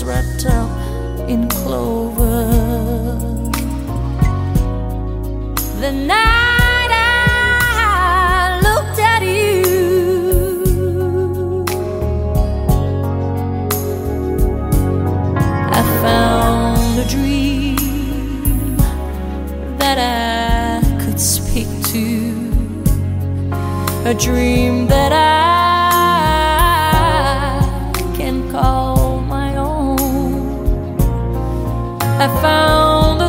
wrapped up in clover. The night I looked at you, I found a dream that I could speak to, a dream that I can call my own. I found a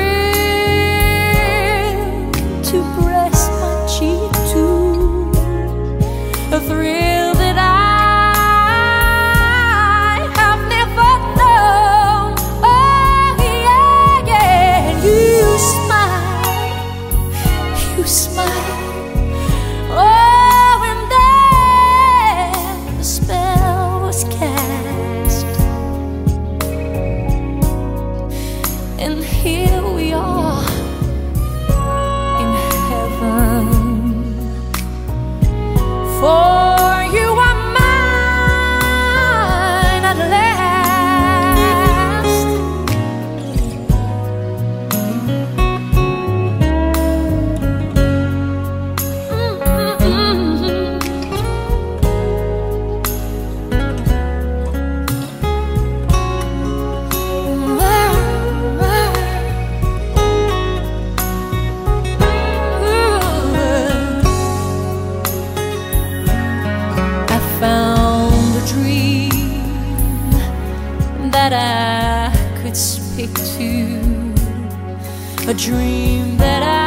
thrill to press my cheek to, a thrill that I have never known. Oh yeah, yeah. You smile, oh, and then the spell was cast, and here we are in heaven. For you are mine at last. Found a dream that I could speak to, a dream that I